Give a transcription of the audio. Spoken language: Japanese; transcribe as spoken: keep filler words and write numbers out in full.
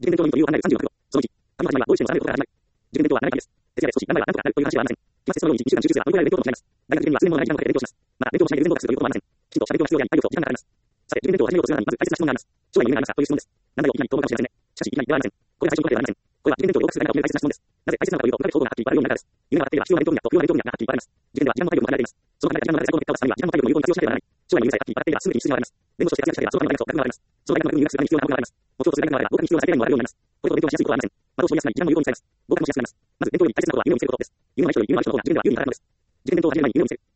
事件伝承の意味という案内がさんじゅうろく号。そのいち、紙の始まりはどうしても定めることができない。事件伝承はななかいです。徹夜で少し何枚は何とかなるという話はありません。期末テストのようにいち、に週間集中すれば乗り越えられる勉強とも違います。大学受験には数年もの長い時間をかけて勉強します。また、勉強しないで全合格するということもありません。きちんとした勉強が必要であり、体力と時間がかかります。さて、受験勉強を始めようとするなら、まず大切な質問があります。将来の夢がありますかという質問です。なんだよ、いきなりと思うかもしれませんね。しかし、いきなりではありません。これは最初の答えではありません。これは受験勉強を合格するか否かを決める大切な質問です。なぜ大切なのかというと、ごかげつ候補がはっきり言われるようになるからです。夢があっていれば必要な勉強分野と不要な勉強分野がはっきり言われます。受験では時間も体力も限られています。その考えが時間の中で最高の結果を出すためには時間も体力も有効に活用しなければならない。将来の夢さえはっきり分かっていれば全てに必要があります。弁護士として活躍したければ、そのための大学と学部があります。その大学の学部に入学するために必要な学部があります。目標とする大学があれば、合格に必要な最低限もあるようになります。これと勉強がしやすいことはありません。的を絞りやすくなり、時間も有効に使えます。合格もしやすくなります。まず、勉強より大切なことは夢を見せることです。夢を見せるより夢を見せる方が受験では有利に働くのです。受験勉強を始める前に夢を見せる。